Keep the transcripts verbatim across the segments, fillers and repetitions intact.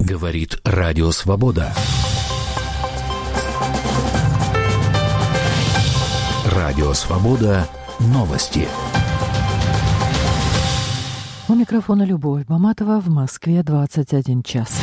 Говорит Радио Свобода. Радио Свобода. Новости. У микрофона Любовь Баматова. В Москве двадцать один час.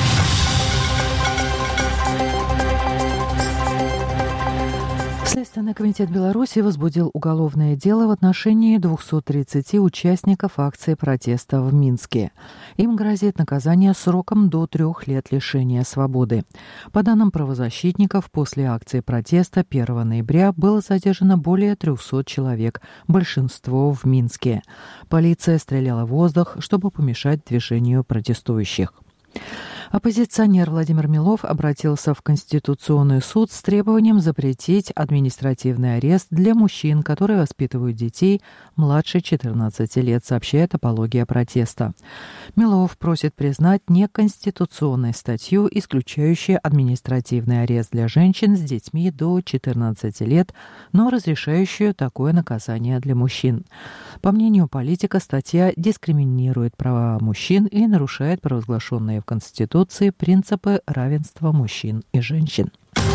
Следственный комитет Беларуси возбудил уголовное дело в отношении двухсот тридцати участников акции протеста в Минске. Им грозит наказание сроком до трех лет лишения свободы. По данным правозащитников, после акции протеста первого ноября было задержано более трехсот человек, большинство в Минске. Полиция стреляла в воздух, чтобы помешать движению протестующих. Оппозиционер Владимир Милов обратился в Конституционный суд с требованием запретить административный арест для мужчин, которые воспитывают детей младше четырнадцати лет, сообщает «Апология протеста». Милов просит признать неконституционной статью, исключающую административный арест для женщин с детьми до четырнадцати лет, но разрешающую такое наказание для мужчин. По мнению политика, статья дискриминирует права мужчин и нарушает провозглашенные в Конституции принципы равенства мужчин и женщин.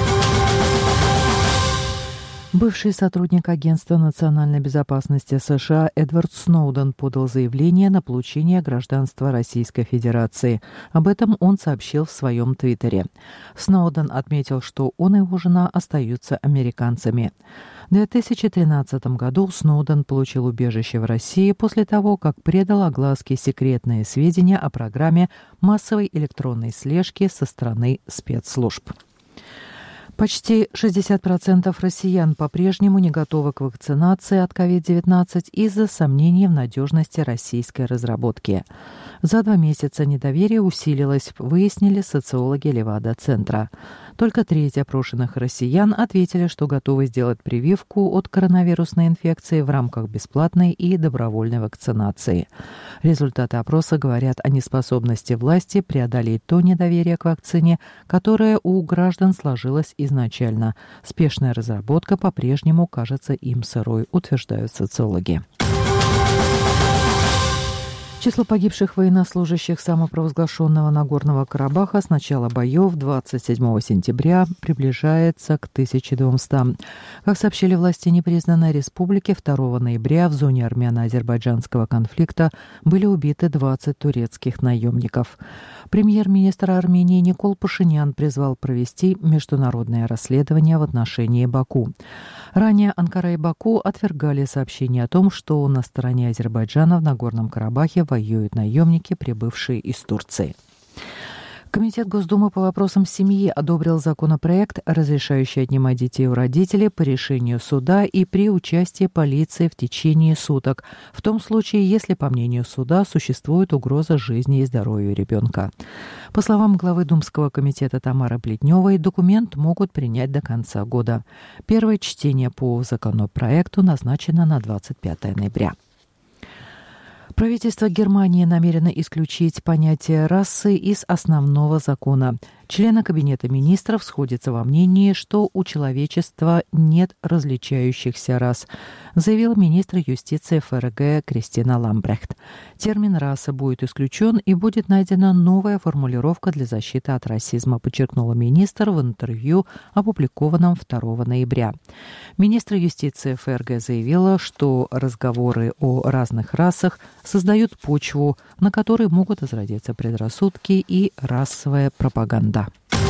Бывший сотрудник Агентства национальной безопасности США Эдвард Сноуден подал заявление на получение гражданства Российской Федерации. Об этом он сообщил в своем твиттере. Сноуден отметил, что он и его жена остаются американцами. В две тысячи тринадцатом году Сноуден получил убежище в России после того, как предал огласке секретные сведения о программе массовой электронной слежки со стороны спецслужб. Почти шестьдесят процентов россиян по-прежнему не готовы к вакцинации от ковид девятнадцать из-за сомнений в надежности российской разработки. За два месяца недоверие усилилось, выяснили социологи Левада-центра. Только треть опрошенных россиян ответили, что готовы сделать прививку от коронавирусной инфекции в рамках бесплатной и добровольной вакцинации. Результаты опроса говорят о неспособности власти преодолеть то недоверие к вакцине, которое у граждан сложилось изначально. Спешная разработка по-прежнему кажется им сырой, утверждают социологи. Число погибших военнослужащих самопровозглашенного Нагорного Карабаха с начала боев двадцать седьмого сентября приближается к тысяче двумстам. Как сообщили власти непризнанной республики, второго ноября в зоне армяно-азербайджанского конфликта были убиты двадцать турецких наемников. Премьер-министр Армении Никол Пашинян призвал провести международное расследование в отношении Баку. Ранее Анкара и Баку отвергали сообщение о том, что на стороне Азербайджана в Нагорном Карабахе воюют наемники, прибывшие из Турции. Комитет Госдумы по вопросам семьи одобрил законопроект, разрешающий отнимать детей у родителей по решению суда и при участии полиции в течение суток, в том случае, если, по мнению суда, существует угроза жизни и здоровью ребенка. По словам главы Думского комитета Тамары Плетневой, документ могут принять до конца года. Первое чтение по законопроекту назначено на двадцать пятое ноября. Правительство Германии намерено исключить понятие расы из основного закона. Члены Кабинета министров сходятся во мнении, что у человечества нет различающихся рас, заявил министр юстиции ФРГ Кристина Ламбрехт. Термин «раса» будет исключен и будет найдена новая формулировка для защиты от расизма, подчеркнула министр в интервью, опубликованном второго ноября. Министр юстиции ФРГ заявила, что разговоры о разных расах создают почву, на которой могут возродиться предрассудки и расовая пропаганда.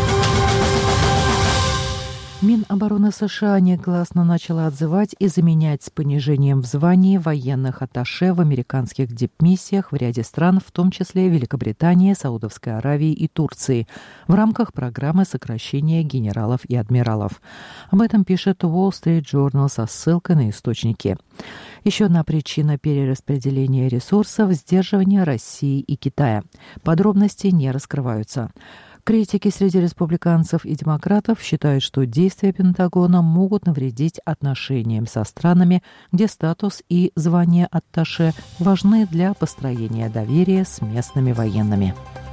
Минобороны США негласно начала отзывать и заменять с понижением в звании военных атташе в американских дипмиссиях в ряде стран, в том числе Великобритании, Саудовской Аравии и Турции, в рамках программы сокращения генералов и адмиралов. Об этом пишет Wall Street Journal со ссылкой на источники. Еще одна причина перераспределения ресурсов – сдерживание России и Китая. Подробности не раскрываются. Критики среди республиканцев и демократов считают, что действия Пентагона могут навредить отношениям со странами, где статус и звание атташе важны для построения доверия с местными военными.